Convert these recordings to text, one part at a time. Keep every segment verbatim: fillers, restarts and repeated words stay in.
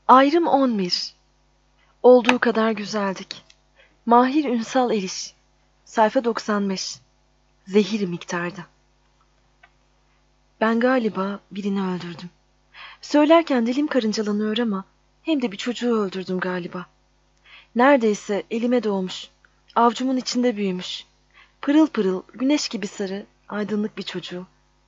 Ayrım on bir. Olduğu kadar güzeldik. Mahir Ünsal Eriş. Sayfa doksan beş. Zehir miktarda. Ben galiba birini öldürdüm. Söylerken dilim karıncalanıyor ama hem de bir çocuğu öldürdüm galiba. Neredeyse elime doğmuş, avcumun içinde büyümüş. Pırıl pırıl, güneş gibi sarı, aydınlık bir çocuğu.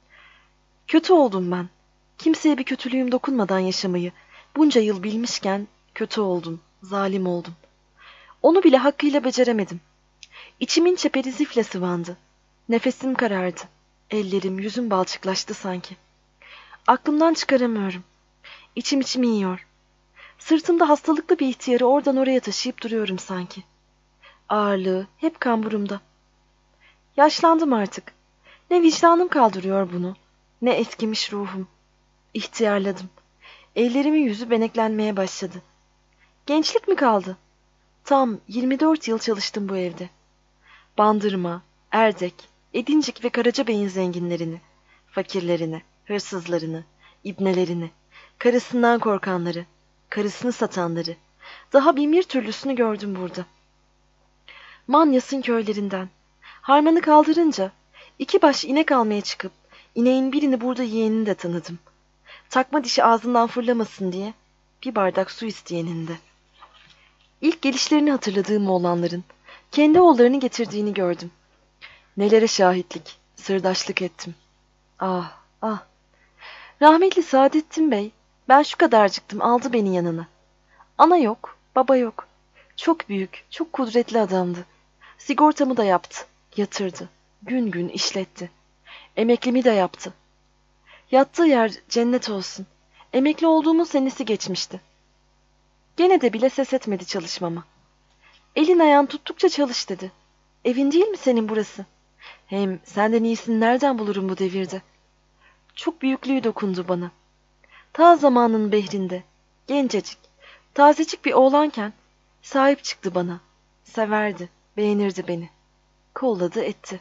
Kötü oldum ben. Kimseye bir kötülüğüm dokunmadan yaşamayı bunca yıl bilmişken kötü oldum, zalim oldum. Onu bile hakkıyla beceremedim. İçimin çeperi zifle sıvandı. Nefesim karardı. Ellerim, yüzüm balçıklaştı sanki. Aklımdan çıkaramıyorum. İçim içimi yiyor. Sırtımda hastalıklı bir ihtiyarı oradan oraya taşıyıp duruyorum sanki. Ağırlığı hep kamburumda. Yaşlandım artık. Ne vicdanım kaldırıyor bunu, ne eskimiş ruhum. İhtiyarladım. Ellerimin yüzü beneklenmeye başladı. Gençlik mi kaldı? Tam yirmi dört yıl çalıştım bu evde. Bandırma, Erdek, Edincik ve Karacabey'in zenginlerini, fakirlerini, hırsızlarını, ibnelerini, karısından korkanları, karısını satanları, daha bin bir türlüsünü gördüm burada. Manyas'ın köylerinden, harmanı kaldırınca, iki baş inek almaya çıkıp, ineğin birini burada yiyenini de tanıdım. Takma dişi ağzından fırlamasın diye, bir bardak su isteyeninde. İlk gelişlerini hatırladığım oğlanların, kendi oğullarını getirdiğini gördüm. Nelere şahitlik, sırdaşlık ettim. Ah, ah. Rahmetli Saadettin Bey, ben şu kadarcıktım, aldı beni yanına. Ana yok, baba yok. Çok büyük, çok kudretli adamdı. Sigortamı da yaptı, yatırdı. Gün gün işletti. Emeklimi de yaptı. Yattığı yer cennet olsun. Emekli olduğumun senesi geçmişti. Gene de bile ses etmedi çalışmama. Elin ayağın tuttukça çalış dedi. Evin değil mi senin burası? Hem senden iyisini nereden bulurum bu devirde? Çok büyüklüğü dokundu bana. Ta zamanın behrinde, gencecik, tazecik bir oğlanken sahip çıktı bana. Severdi, beğenirdi beni. Kolladı etti.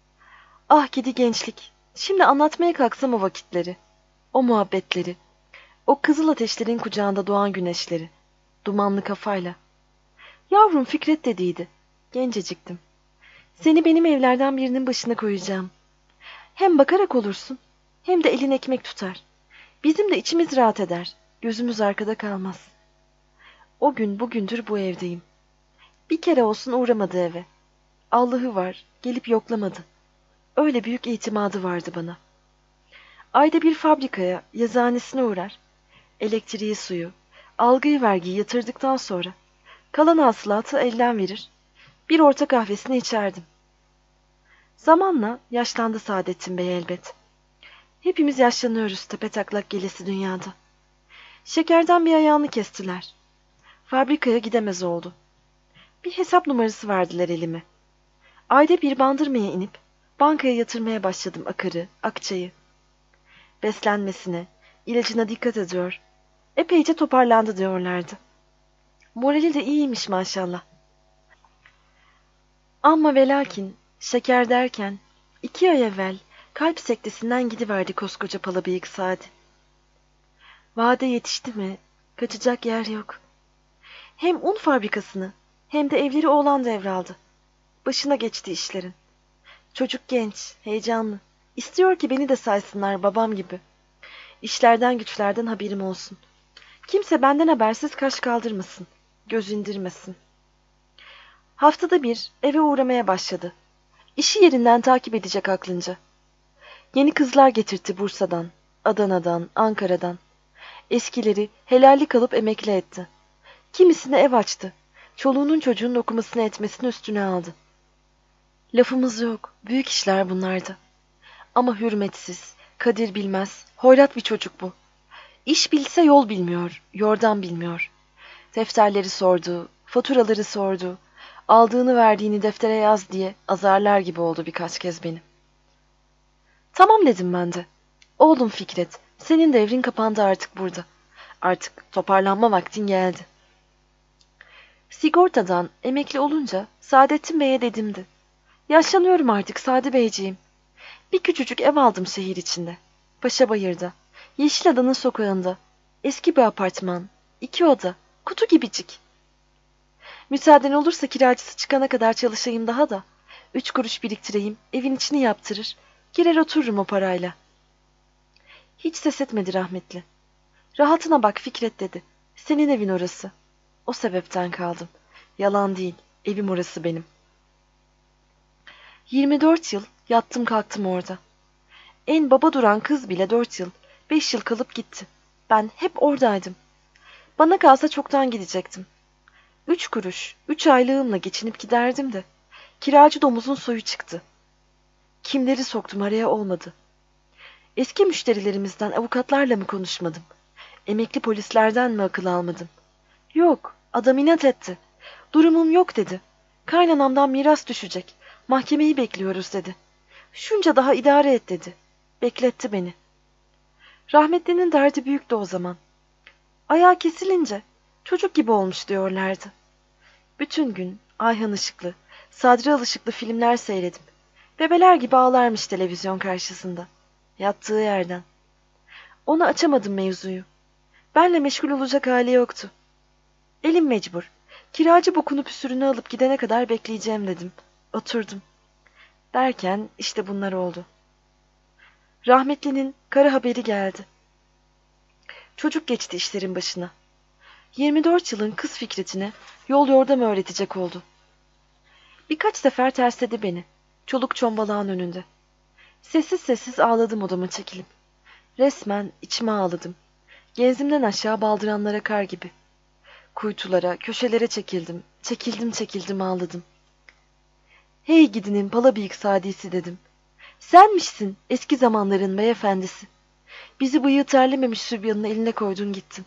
Ah gidi gençlik, şimdi anlatmaya kalksam o vakitleri, o muhabbetleri, o kızıl ateşlerin kucağında doğan güneşleri, dumanlı kafayla. Yavrum Fikret dediydi, genceciktim. Seni benim evlerden birinin başına koyacağım. Hem bakarak olursun, hem de elin ekmek tutar. Bizim de içimiz rahat eder, gözümüz arkada kalmaz. O gün bugündür bu evdeyim. Bir kere olsun uğramadı eve. Allah'ı var, gelip yoklamadı. Öyle büyük itimadı vardı bana. Ayda bir fabrikaya, yazıhanesine uğrar. Elektriği, suyu, algıyı vergiyi yatırdıktan sonra kalan hasılatı elden verir. Bir orta kahvesini içerdim. Zamanla yaşlandı Saadettin Bey elbet. Hepimiz yaşlanıyoruz tepetaklak gelesi dünyada. Şekerden bir ayağını kestiler. Fabrikaya gidemez oldu. Bir hesap numarası verdiler elime. Ayda bir bandırmaya inip bankaya yatırmaya başladım akarı, akçayı. Beslenmesine, ilacına dikkat ediyor. Epeyce toparlandı diyorlardı. Morali de iyiymiş maşallah. Amma ve lakin şeker derken iki ay evvel kalp sektesinden gidiverdi koskoca palabıyık Sadi. Vade yetişti mi kaçacak yer yok. Hem un fabrikasını hem de evleri oğlan devraldı. Başına geçti işlerin. Çocuk genç, heyecanlı. İstiyor ki beni de saysınlar babam gibi. İşlerden güçlerden haberim olsun. Kimse benden habersiz kaş kaldırmasın, göz indirmesin. Haftada bir eve uğramaya başladı. İşi yerinden takip edecek aklınca. Yeni kızlar getirtti Bursa'dan, Adana'dan, Ankara'dan. Eskileri helallik alıp emekli etti. Kimisine ev açtı. Çoluğunun çocuğunun okumasını etmesini üstüne aldı. Lafımız yok, büyük işler bunlardı. Ama hürmetsiz, kadir bilmez, hoyrat bir çocuk bu. İş bilse yol bilmiyor, yordam bilmiyor. Defterleri sordu, faturaları sordu. Aldığını verdiğini deftere yaz diye azarlar gibi oldu birkaç kez beni. Tamam dedim ben de. Oğlum Fikret, senin devrin kapandı artık burada. Artık toparlanma vaktin geldi. Sigortadan emekli olunca Saadettin Bey'e dedimdi. Yaşlanıyorum artık Sadi Beyciğim. Bir küçücük ev aldım şehir içinde. Paşabayır'da, Yeşilada'nın sokağında. Eski bir apartman, İki oda, kutu gibicik. Müsaaden olursa kiracısı çıkana kadar çalışayım daha da. Üç kuruş biriktireyim, evin içini yaptırır, girer otururum o parayla. Hiç ses etmedi rahmetli. Rahatına bak Fikret dedi. Senin evin orası. O sebepten kaldım. Yalan değil, evim orası benim. Yirmi dört yıl yattım kalktım orada. En baba duran kız bile dört yıl, beş yıl kalıp gitti. Ben hep oradaydım. Bana kalsa çoktan gidecektim. Üç kuruş, üç aylığımla geçinip giderdim de. Kiracı domuzun soyu çıktı. Kimleri soktum araya olmadı. Eski müşterilerimizden avukatlarla mı konuşmadım? Emekli polislerden mi akıl almadım? Yok, adam inat etti. Durumum yok dedi. Kaynanamdan miras düşecek. Mahkemeyi bekliyoruz dedi. Şunca daha idare et dedi. Bekletti beni. Rahmetlinin derdi büyüktü o zaman. Ayağı kesilince çocuk gibi olmuş diyorlardı. Bütün gün Ayhan Işıklı, Sadri Alışıklı filmler seyredim. Bebeler gibi ağlarmış televizyon karşısında. Yattığı yerden. Ona açamadım mevzuyu. Benle meşgul olacak hali yoktu. Elim mecbur. Kiracı bokunu püsürünü alıp gidene kadar bekleyeceğim dedim. Oturdum. Derken işte bunlar oldu. Rahmetlinin kara haberi geldi. Çocuk geçti işlerin başına. yirmi dört yılın kız Fikret'ine yol yordam öğretecek oldu. Birkaç sefer tersledi beni. Çoluk çombalağın önünde. Sessiz sessiz ağladım odama çekilip. Resmen içime ağladım. Genzimden aşağı baldıranlara kar gibi. Kuytulara, köşelere çekildim. Çekildim çekildim ağladım. Hey gidinin palabıyık sadisi dedim. Senmişsin eski zamanların beyefendisi. Bizi bıyığı terlememiş sübyanın eline koydun gittin.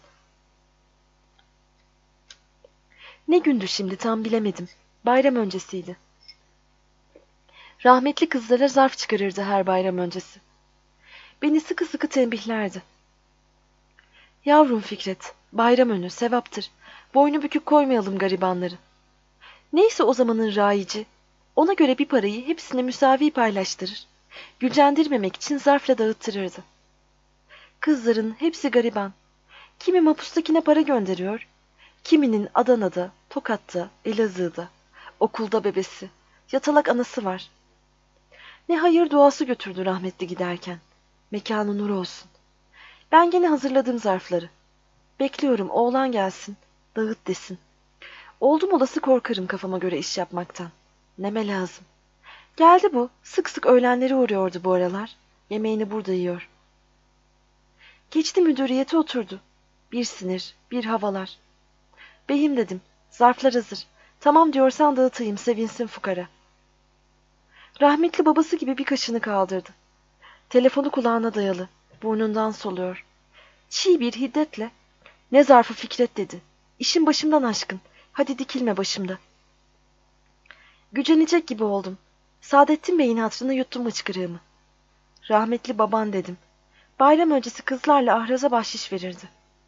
Ne gündü şimdi tam bilemedim. Bayram öncesiydi. Rahmetli kızlara zarf çıkarırdı her bayram öncesi. Beni sıkı sıkı tembihlerdi. Yavrum Fikret, bayram önü, sevaptır. Boynu bükük koymayalım garibanları. Neyse o zamanın raici, ona göre bir parayı hepsine müsavi paylaştırır. Gücendirmemek için zarfla dağıttırırdı. Kızların hepsi gariban. Kimi mapustakine para gönderiyor, kiminin Adana'da, Tokat'ta, Elazığ'da, okulda bebesi, yatalak anası var. Ne hayır duası götürdü rahmetli giderken. Mekanı nur olsun. Ben gene hazırladım zarfları. Bekliyorum oğlan gelsin, dağıt desin. Oldum olası korkarım kafama göre iş yapmaktan. Neme lazım. Geldi bu, sık sık öğlenleri uğruyordu bu aralar. Yemeğini burada yiyor. Geçti müdüriyete oturdu. Bir sinir, bir havalar. Beyim dedim, zarflar hazır. Tamam diyorsan dağıtayım, sevinsin fukara. Rahmetli babası gibi bir kaşını kaldırdı. Telefonu kulağına dayalı, burnundan soluyor. Çiğ bir hiddetle, ne zarfı Fikret dedi. İşin başımdan aşkın, hadi dikilme başımda. Gücenecek gibi oldum. Saadettin Bey'in hatırına yuttum hıçkırığımı. Rahmetli baban dedim. Bayram öncesi kızlarla Ahraz'a bahşiş verirdi.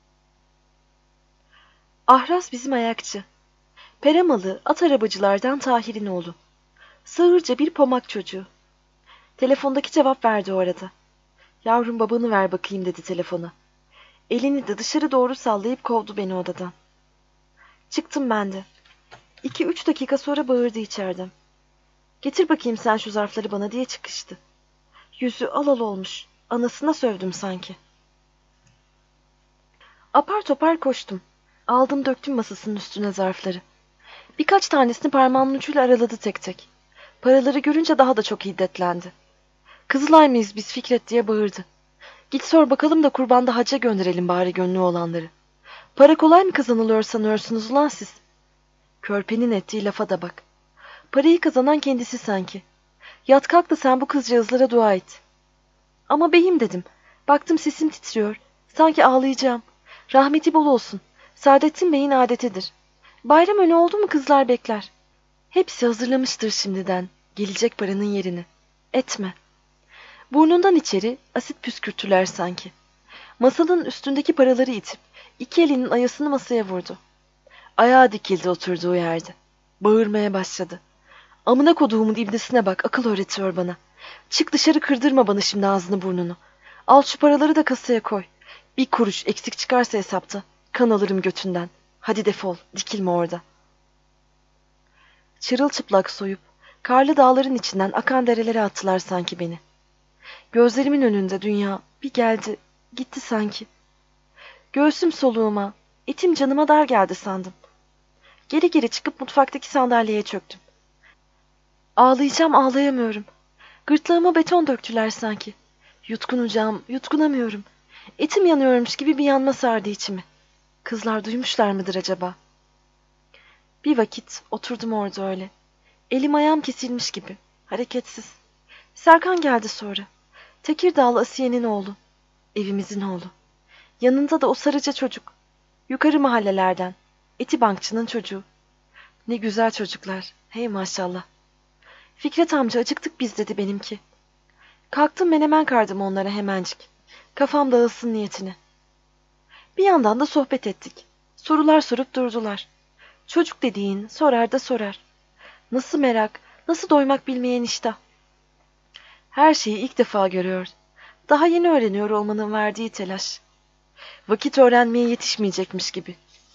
Ahraz bizim ayakçı. Peremalı at arabacılardan Tahir'in oğlu. Sağırca bir pomak çocuğu. Telefondaki cevap verdi o arada. Yavrum babanı ver bakayım dedi telefona. Elini de dışarı doğru sallayıp kovdu beni odadan. Çıktım ben de. İki üç dakika sonra bağırdı içeriden. Getir bakayım sen şu zarfları bana diye çıkıştı. Yüzü al al olmuş. Anasına sövdüm sanki. Apar topar koştum. Aldım döktüm masasının üstüne zarfları. Birkaç tanesini parmağımın ucuyla araladı tek tek. Paraları görünce daha da çok hiddetlendi. Kızılay mıyız biz Fikret diye bağırdı. Git sor bakalım da kurbanda hacca gönderelim bari gönlü olanları. Para kolay mı kazanılıyor sanıyorsunuz ulan siz? Körpenin ettiği lafa da bak. Parayı kazanan kendisi sanki. Yat kalk da sen bu kızcağızlara dua et. Ama beyim dedim. Baktım sesim titriyor. Sanki ağlayacağım. Rahmeti bol olsun. Saadettin Bey'in adetidir. Bayram önü oldu mu kızlar bekler. Hepsi hazırlamıştır şimdiden. Gelecek paranın yerini. Etme. Burnundan içeri asit püskürtüler sanki. Masanın üstündeki paraları itip iki elinin ayasını masaya vurdu. Ayağa dikildi oturduğu yerde. Bağırmaya başladı. Amına koduğumun ibnesine bak, akıl öğretiyor bana. Çık dışarı kırdırma bana şimdi ağzını burnunu. Al şu paraları da kasaya koy. Bir kuruş eksik çıkarsa hesapta. kan alırım götünden. Hadi defol, dikilme orada. Çırılçıplak soyup, karlı dağların içinden akan derelere attılar sanki beni. Gözlerimin önünde dünya bir geldi, gitti sanki. Göğsüm soluğuma, etim canıma dar geldi sandım. Geri geri çıkıp mutfaktaki sandalyeye çöktüm. Ağlayacağım, ağlayamıyorum. Gırtlağıma beton döktüler sanki. Yutkunacağım, yutkunamıyorum. Etim yanıyormuş gibi bir yanma sardı içimi. Kızlar duymuşlar mıdır acaba? Bir vakit oturdum orada öyle. Elim ayağım kesilmiş gibi. Hareketsiz. Serkan geldi sonra. Tekirdağlı Asiye'nin oğlu. Evimizin oğlu. Yanında da o sarıca çocuk. Yukarı mahallelerden. Etibankçının çocuğu. Ne güzel çocuklar. Hey maşallah. Fikret amca acıktık biz dedi benimki. Kalktım menemen kardım onlara hemencik. Kafam dağılsın niyetine. Bir yandan da sohbet ettik. Sorular sorup durdular. Çocuk dediğin sorar da sorar. Nasıl merak, nasıl doymak bilmeyen iştah. Her şeyi ilk defa görüyor. Daha yeni öğreniyor olmanın verdiği telaş. Vakit öğrenmeye yetişmeyecekmiş gibi.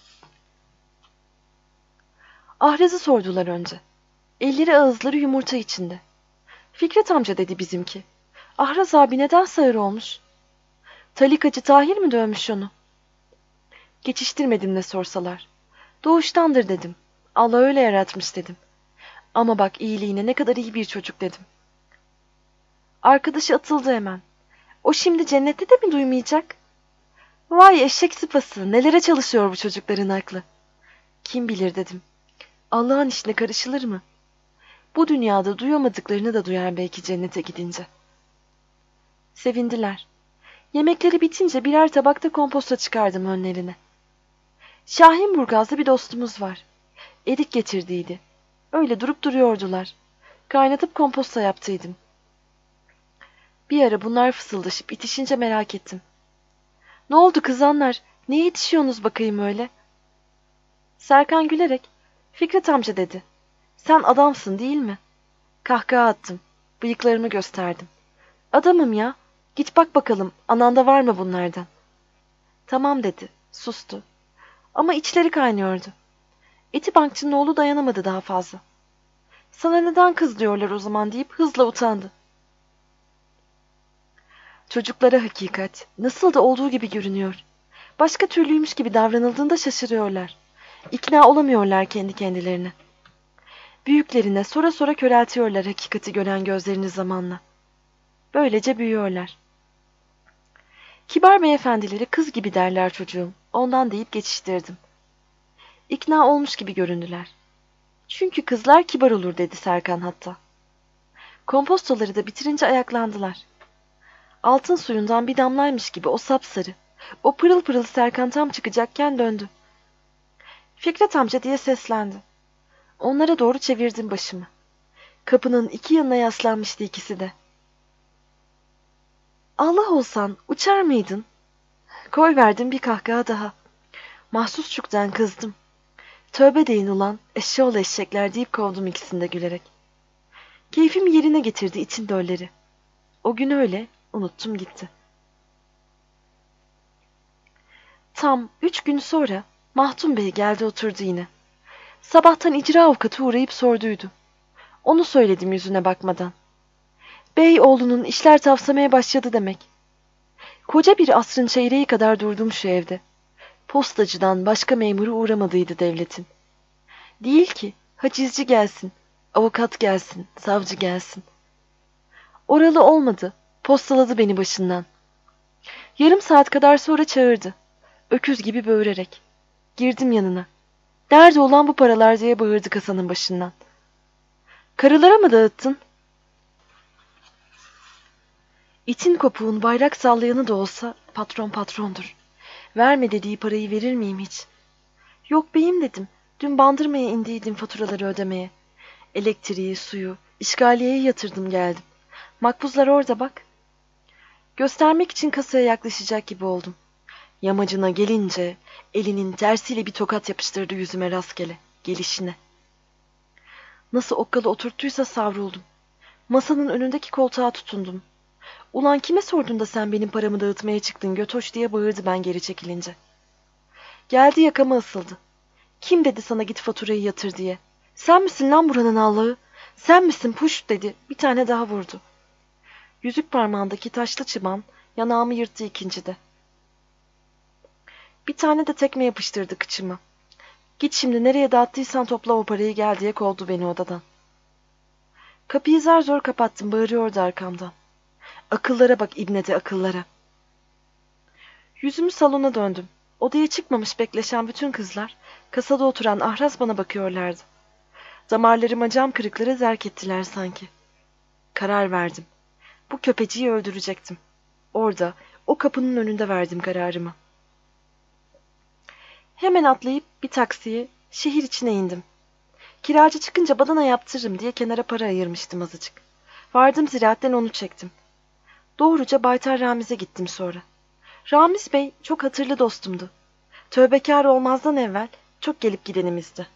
Ahraz'ı sordular önce. Elleri ağızları yumurta içinde. Fikret amca dedi bizimki. Ahraz abi neden sağır olmuş? Talikacı Tahir mi dövmüş onu? Geçiştirmedim ne sorsalar. Doğuştandır dedim. Allah öyle yaratmış dedim. Ama bak iyiliğine ne kadar iyi bir çocuk dedim. Arkadaşı atıldı hemen. O şimdi cennette de mi duymayacak? Vay eşek sıpası, nelere çalışıyor bu çocukların aklı. Kim bilir dedim. Allah'ın işine karışılır mı? Bu dünyada duyamadıklarını da duyar belki cennete gidince. Sevindiler. Yemekleri bitince birer tabakta komposta çıkardım önlerine. Şahin Burgaz'da bir dostumuz var. Erik getirdiydi. Öyle durup duruyordular. Kaynatıp komposta yaptıydım. Bir ara bunlar fısıldaşıp itişince merak ettim. Ne oldu kızanlar? Niye yetişiyorsunuz bakayım öyle? Serkan gülerek, Fikret amca dedi. Sen adamsın değil mi? Kahkaha attım. Bıyıklarımı gösterdim. Adamım ya. Git bak bakalım ananda var mı bunlardan? Tamam dedi. Sustu. Ama içleri kaynıyordu. Etibankçının oğlu dayanamadı daha fazla. Sana neden kız diyorlar o zaman deyip hızla utandı. Çocuklara hakikat, nasıl da olduğu gibi görünüyor. Başka türlüymüş gibi davranıldığında şaşırıyorlar. İkna olamıyorlar kendi kendilerine. Büyüklerine sora sora köreltiyorlar hakikati gören gözlerini zamanla. Böylece büyüyorlar. Kibar beyefendileri kız gibi derler çocuğum, ondan deyip geçiştirdim. İkna olmuş gibi göründüler. Çünkü kızlar kibar olur dedi Serkan hatta. Kompostoları da bitirince ayaklandılar. Altın suyundan bir damlaymış gibi o sapsarı, o pırıl pırıl Serkan tam çıkacakken döndü. Fikret amca diye seslendi. Onlara doğru çevirdim başımı. Kapının iki yanına yaslanmıştı ikisi de. Allah olsan uçar mıydın? Koy verdim bir kahkaha daha. Mahsusçuktan kızdım. Tövbe deyin ulan, eşşoğlu eşekler deyip kovdum ikisini de gülerek. Keyfimi yerine getirdi için dölleri. O gün öyle, unuttum gitti. Tam üç gün sonra Mahdum Bey geldi oturdu yine. Sabahtan icra avukatı uğrayıp sorduydu. Onu söyledim yüzüne bakmadan. Bey oğlunun işler tavsamaya başladı demek. Koca bir asrın çeyreği kadar durdum şu evde. Postacıdan başka memuru uğramadıydı devletin. Değil ki hacizci gelsin, avukat gelsin, savcı gelsin. Oralı olmadı, postaladı beni başından. Yarım saat kadar sonra çağırdı. Öküz gibi böğürerek. Girdim yanına. Nerede olan bu paralar diye bağırdı kasanın başından. Karılara mı dağıttın? İtin kopuğun bayrak sallayanı da olsa patron patrondur. Verme dediği parayı verir miyim hiç? Yok beyim dedim. Dün Bandırma'ya indiydim faturaları ödemeye. Elektriği, suyu, işgaliyeyi yatırdım geldim. Makbuzlar orada bak. Göstermek için kasaya yaklaşacak gibi oldum. Yamacına gelince elinin tersiyle bir tokat yapıştırdı yüzüme rastgele, gelişine. Nasıl okkalı oturttuysa savruldum. Masanın önündeki koltuğa tutundum. Ulan kime sordun da sen benim paramı dağıtmaya çıktın götoş diye bağırdı ben geri çekilince. Geldi yakama ısıldı. Kim dedi sana git faturayı yatır diye? Sen misin lan buranın Allah'ı? Sen misin puş dedi. Bir tane daha vurdu. Yüzük parmağındaki taşlı çıban yanağımı yırttı ikincide. Bir tane de tekme yapıştırdı kıçıma. Git şimdi nereye dağıttıysan topla o parayı gel diye kovdu beni odadan. Kapıyı zar zor kapattım, bağırıyordu arkamdan. Akıllara bak ibnede akıllara. Yüzümü salona döndüm. Odaya çıkmamış bekleşen bütün kızlar, kasada oturan ahraz bana bakıyorlardı. Damarlarıma cam kırıkları zerk ettiler sanki. Karar verdim. Bu köpeciyi öldürecektim. Orada, o kapının önünde verdim kararımı. Hemen atlayıp bir taksiye, şehir içine indim. Kiracı çıkınca badana yaptırırım diye kenara para ayırmıştım azıcık. Vardım ziraatten onu çektim. Doğruca Baytar Ramiz'e gittim sonra. Ramiz Bey çok hatırlı dostumdu. Tövbekar olmazdan evvel çok gelip gidenimizdi.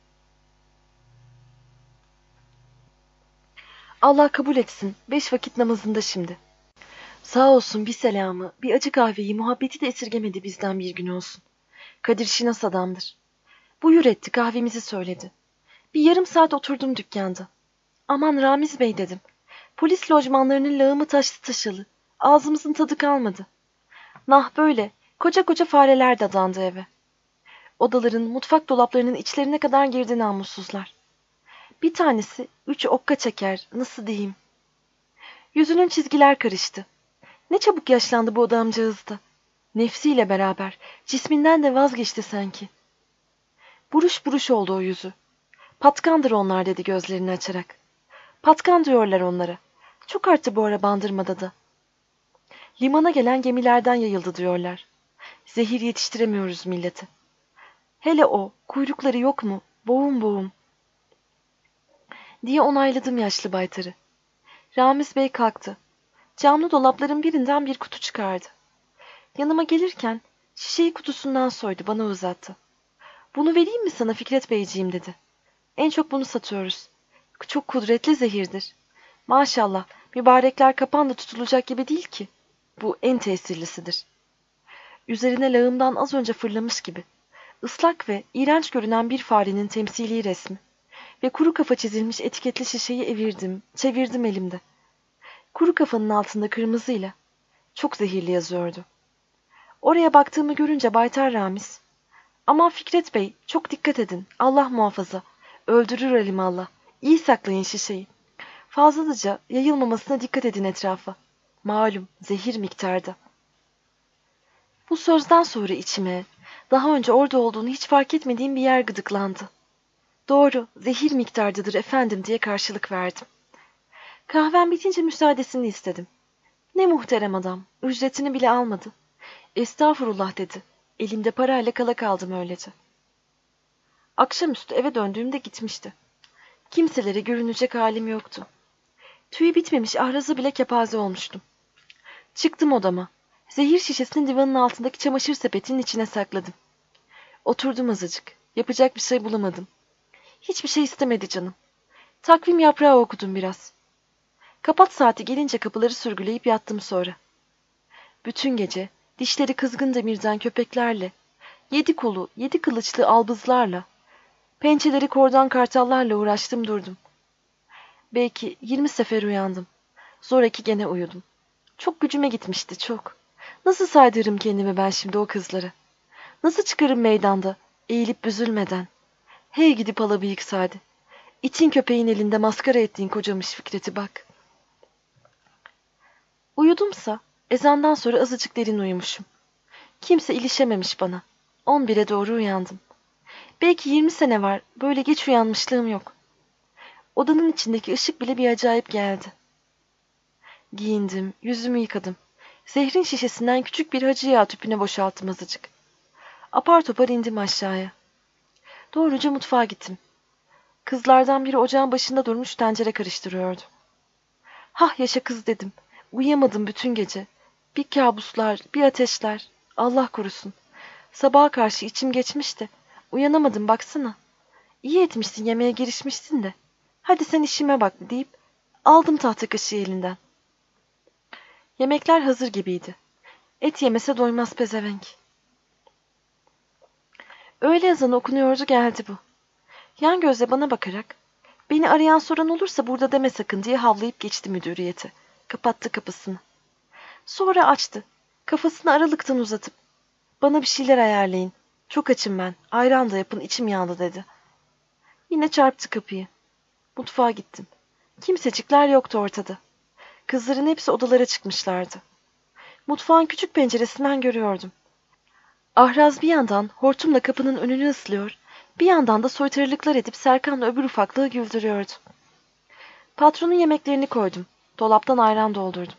Allah kabul etsin, beş vakit namazında şimdi. Sağ olsun bir selamı, bir acı kahveyi, muhabbeti de esirgemedi bizden bir gün olsun. Kadir Şinas adamdır. Buyur etti, kahvemizi söyledi. Bir yarım saat oturdum dükkanda. Aman Ramiz Bey dedim. Polis lojmanlarının lağımı taştı taşalı. Ağzımızın tadı kalmadı. Nah böyle, koca koca fareler dadandı eve. Odaların, mutfak dolaplarının içlerine kadar girdi namussuzlar. Bir tanesi üç okka çeker, nasıl diyeyim. Yüzünün çizgiler karıştı. Ne çabuk yaşlandı bu adamcağız da. Nefsiyle beraber, cisminden de vazgeçti sanki. Buruş buruş oldu o yüzü. Patkandır onlar dedi gözlerini açarak. Patkan diyorlar onlara. Çok arttı bu ara Bandırma'da da. Limana gelen gemilerden yayıldı diyorlar. Zehir yetiştiremiyoruz millete. Hele o, kuyrukları yok mu? Boğum boğum. Diye onayladım yaşlı baytarı. Ramiz Bey kalktı. Camlı dolapların birinden bir kutu çıkardı. Yanıma gelirken şişeyi kutusundan soydu, bana uzattı. Bunu vereyim mi sana Fikret Beyciğim dedi. En çok bunu satıyoruz. Çok kudretli zehirdir. Maşallah, mübarekler kapanla tutulacak gibi değil ki. Bu en tesirlisidir. Üzerine lağımdan az önce fırlamış gibi. Islak ve iğrenç görünen bir farenin temsili resmi. Ve kuru kafa çizilmiş etiketli şişeyi evirdim, çevirdim elimde. Kuru kafanın altında kırmızıyla. Çok zehirli yazıyordu. Oraya baktığımı görünce Baytar Ramiz, "Aman Fikret Bey, çok dikkat edin, Allah muhafaza. Öldürür alimallah. İyi saklayın şişeyi. Fazlalıca yayılmamasına dikkat edin etrafa. Malum, zehir miktarda." Bu sözden sonra içime, daha önce orada olduğunu hiç fark etmediğim bir yer gıdıklandı. "Doğru, zehir miktardadır efendim" diye karşılık verdim. Kahvem bitince müsaadesini istedim. Ne muhterem adam, ücretini bile almadı. "Estağfurullah" dedi. Elimde parayla kala kaldım öylece. Akşamüstü eve döndüğümde gitmişti. Kimselere görünecek halim yoktu. Tüyü bitmemiş ahrazı bile kepaze olmuştum. Çıktım odama. Zehir şişesini divanın altındaki çamaşır sepetinin içine sakladım. Oturdum azıcık. Yapacak bir şey bulamadım. Hiçbir şey istemedi canım. Takvim yaprağı okudum biraz. Kapat saati gelince kapıları sürgüleyip yattım sonra. Bütün gece dişleri kızgın demirden köpeklerle, yedi kolu, yedi kılıçlı albızlarla, pençeleri kordan kartallarla uğraştım durdum. Belki yirmi sefer uyandım. Zoraki gene uyudum. Çok gücüme gitmişti, çok. Nasıl saydırırım kendimi ben şimdi o kızlara? Nasıl çıkarım meydanda, eğilip büzülmeden? Hey gidip alabıyık Sadi. İtin köpeğin elinde maskara ettiğin kocamış Fikret'i bak. Uyudumsa, ezandan sonra azıcık derin uyumuşum. Kimse ilişememiş bana. On bire doğru uyandım. Belki yirmi sene var, böyle geç uyanmışlığım yok. Odanın içindeki ışık bile bir acayip geldi. Giyindim, yüzümü yıkadım. Zehrin şişesinden küçük bir hacı yağı tüpüne boşalttım azıcık. Apar topar indim aşağıya. Doğruca mutfağa gittim. Kızlardan biri ocağın başında durmuş tencere karıştırıyordu. "Hah yaşa kız" dedim. Uyuyamadım bütün gece. Bir kabuslar, bir ateşler. Allah korusun. Sabaha karşı içim geçmişti. Uyanamadım baksana. İyi etmişsin, yemeğe girişmişsin de. Hadi sen işime bak deyip aldım tahta kaşığı elinden. Yemekler hazır gibiydi. Et yemese doymaz pezevenk. Öğle ezanı okunuyordu geldi bu. Yan gözle bana bakarak, beni arayan soran olursa burada deme sakın diye havlayıp geçti müdüriyete. Kapattı kapısını. Sonra açtı. Kafasını aralıktan uzatıp, bana bir şeyler ayarlayın. Çok açım ben. Ayran da yapın, içim yandı dedi. Yine çarptı kapıyı. Mutfağa gittim. Kimsecikler yoktu ortada. Kızların hepsi odalara çıkmışlardı. Mutfağın küçük penceresinden görüyordum. Ahraz bir yandan hortumla kapının önünü ıslıyor, bir yandan da soytarılıklar edip Serkan'la öbür ufaklığı güldürüyordu. Patronun yemeklerini koydum. Dolaptan ayran doldurdum.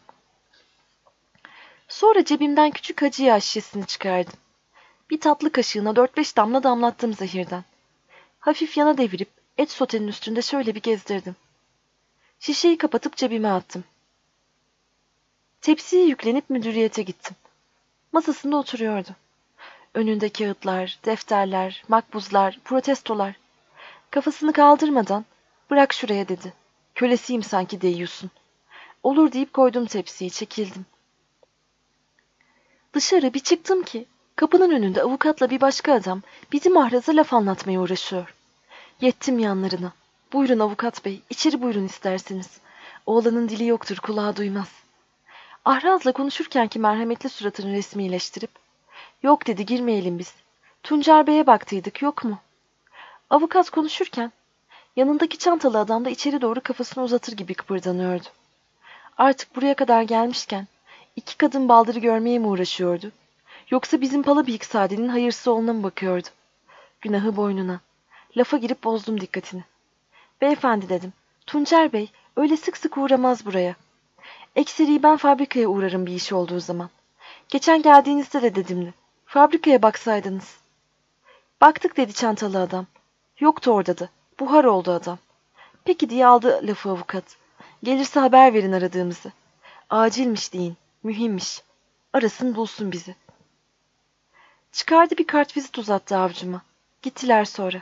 Sonra cebimden küçük hacı yağı şişesini çıkardım. Bir tatlı kaşığına dört beş damla damlattım zehirden. Hafif yana devirip et sotenin üstünde şöyle bir gezdirdim. Şişeyi kapatıp cebime attım. Tepsiye yüklenip müdüriyete gittim. Masasında oturuyordu. Önünde kağıtlar, defterler, makbuzlar, protestolar. Kafasını kaldırmadan, bırak şuraya dedi. Kölesiyim sanki deyiyorsun. Olur deyip koydum tepsiyi, çekildim. Dışarı bir çıktım ki, kapının önünde avukatla bir başka adam bizim Ahraz'a laf anlatmaya uğraşıyor. Yettim yanlarına. Buyurun avukat bey, içeri buyurun isterseniz. Oğlanın dili yoktur, kulağı duymaz. Ahraz'la konuşurkenki merhametli suratını resmileştirip, yok dedi, girmeyelim biz. Tuncer Bey'e baktıydık, yok mu? Avukat konuşurken, yanındaki çantalı adam da içeri doğru kafasını uzatır gibi kıpırdanıyordu. Artık buraya kadar gelmişken, iki kadın baldırı görmeye mi uğraşıyordu? Yoksa bizim Palabıyıksade'nin hayırsız oğluna mı bakıyordu? Günahı boynuna. Lafa girip bozdum dikkatini. Beyefendi dedim, Tuncer Bey öyle sık sık uğramaz buraya. Ekseri ben fabrikaya uğrarım bir iş olduğu zaman. Geçen geldiğinizde de dedimdi. Fabrikaya baksaydınız. Baktık dedi çantalı adam. Yoktu orada da. Buhar oldu adam. Peki diye aldı lafı avukat. Gelirse haber verin aradığımızı. Acilmiş deyin. Mühimmiş. Arasın bulsun bizi. Çıkardı bir kartvizit uzattı avcuma. Gittiler sonra.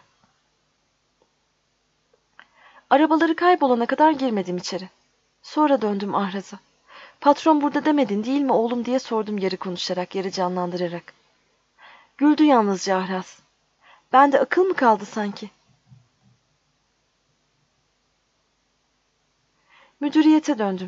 Arabaları kaybolana kadar girmedim içeri. Sonra döndüm Ahraz'a. Patron burada demedin değil mi oğlum diye sordum yarı konuşarak, yarı canlandırarak. Güldü yalnızca Ahraz. Bende akıl mı kaldı sanki? Müdüriyete döndüm.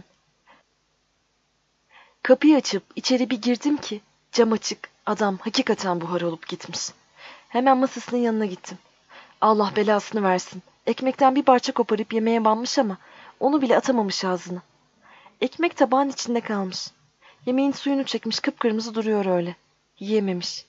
Kapıyı açıp içeri bir girdim ki cam açık, adam hakikaten buhar olup gitmiş. Hemen masasının yanına gittim. Allah belasını versin. Ekmekten bir parça koparıp yemeğe banmış ama onu bile atamamış ağzına. Ekmek tabağın içinde kalmış. Yemeğin suyunu çekmiş, kıpkırmızı duruyor öyle. Yiyememiş.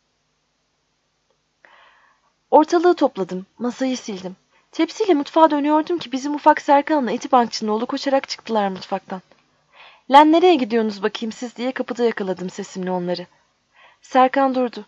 Ortalığı topladım, masayı sildim. Tepsiyle mutfağa dönüyordum ki bizim ufak Serkan'la Eti Bankçı'nın oğlu koşarak çıktılar mutfaktan. Lan nereye gidiyorsunuz bakayım siz diye kapıda yakaladım sesimle onları. Serkan durdu.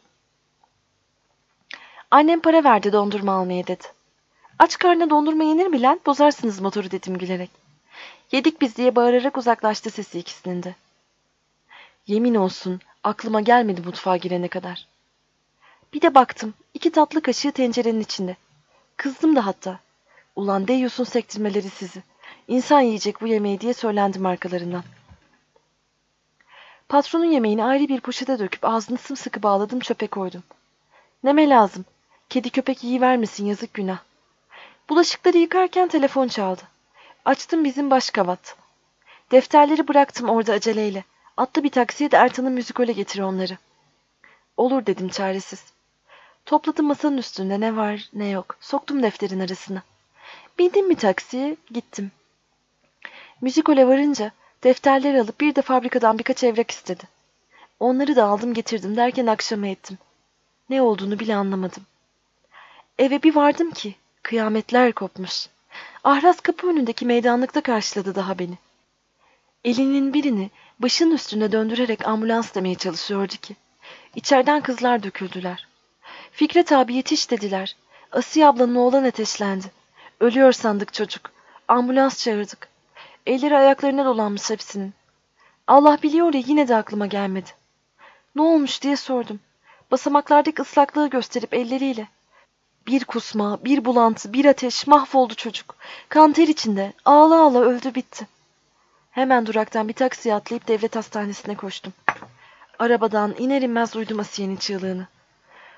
Annem para verdi dondurma almaya dedi. Aç karnına dondurma yenir mi lan? Bozarsınız motoru dedim gülerek. Yedik biz diye bağırarak uzaklaştı sesi ikisinin de. Yemin olsun aklıma gelmedi mutfağa girene kadar. Bir de baktım iki tatlı kaşığı tencerenin içinde. Kızdım da hatta. Ulan deyiyorsun sektirmeleri sizi. İnsan yiyecek bu yemeği diye söylendim arkalarından. Patronun yemeğini ayrı bir poşete döküp ağzını sımsıkı bağladım çöpe koydum. Neme lazım? Kedi köpek yiyivermesin yazık günah. Bulaşıkları yıkarken telefon çaldı. Açtım bizim başkavat. Defterleri bıraktım orada aceleyle. Atlı bir taksiye de Ertan'ın müzikole getir onları. Olur dedim çaresiz. Topladım masanın üstünde ne var ne yok. Soktum defterin arasına. Bindim bir taksiye gittim. Müzikole varınca defterleri alıp bir de fabrikadan birkaç evrak istedi. Onları da aldım getirdim derken akşama ettim. Ne olduğunu bile anlamadım. Eve bir vardım ki kıyametler kopmuş. Ahraz kapı önündeki meydanlıkta karşıladı daha beni. Elinin birini başının üstünde döndürerek ambulans demeye çalışıyordu ki. İçeriden kızlar döküldüler. Fikret abi yetiş dediler. Asiye ablanın oğlan ateşlendi. Ölüyor sandık çocuk. Ambulans çağırdık. Elleri ayaklarına dolanmış hepsinin. Allah biliyor ya yine de aklıma gelmedi. Ne olmuş diye sordum. Basamaklardaki ıslaklığı gösterip elleriyle. Bir kusma, bir bulantı, bir ateş, mahvoldu çocuk. Kan ter içinde, ağla ağla öldü bitti. Hemen duraktan bir taksiye atlayıp devlet hastanesine koştum. Arabadan iner inmez duydum Asiye'nin çığlığını.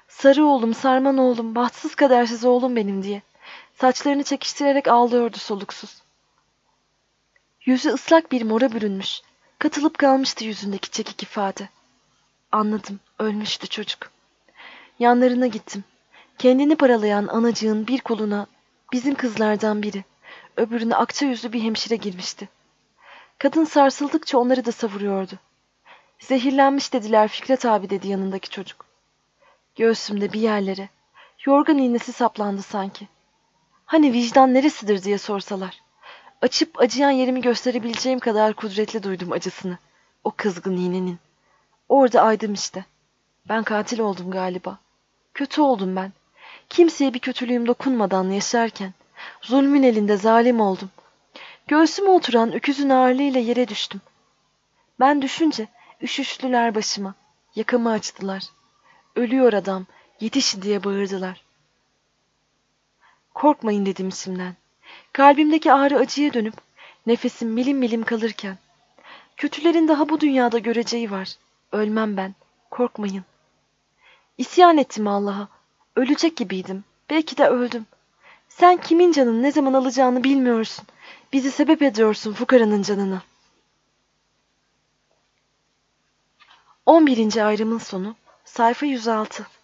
Sarı oğlum, sarman oğlum, bahtsız kadersiz oğlum benim diye. Saçlarını çekiştirerek ağlıyordu soluksuz. Yüzü ıslak bir mora bürünmüş. Katılıp kalmıştı yüzündeki çekik ifade. Anladım, ölmüştü çocuk. Yanlarına gittim. Kendini paralayan anacığın bir koluna bizim kızlardan biri, öbürüne akça yüzlü bir hemşire girmişti. Kadın sarsıldıkça onları da savuruyordu. Zehirlenmiş dediler, Fikret abi dedi yanındaki çocuk. Göğsümde bir yerlere, yorgan iğnesi saplandı sanki. Hani vicdan neresidir diye sorsalar. Açıp acıyan yerimi gösterebileceğim kadar kudretli duydum acısını. O kızgın iğnenin. Orada aydım işte. Ben katil oldum galiba. Kötü oldum ben. Kimseye bir kötülüğüm dokunmadan yaşarken, zulmün elinde zalim oldum. Göğsüme oturan öküzün ağırlığıyla yere düştüm. Ben düşünce üşüştüler başıma. Yakamı açtılar. Ölüyor adam, yetiş diye bağırdılar. Korkmayın dedim içimden. Kalbimdeki ağrı acıya dönüp nefesim milim milim kalırken. Kötülerin daha bu dünyada göreceği var. Ölmem ben. Korkmayın. İsyan ettim Allah'a. Ölecek gibiydim. Belki de öldüm. Sen kimin canını ne zaman alacağını bilmiyorsun. Bizi sebep ediyorsun fukaranın canına. on birinci ayrımın sonu, sayfa yüz altı.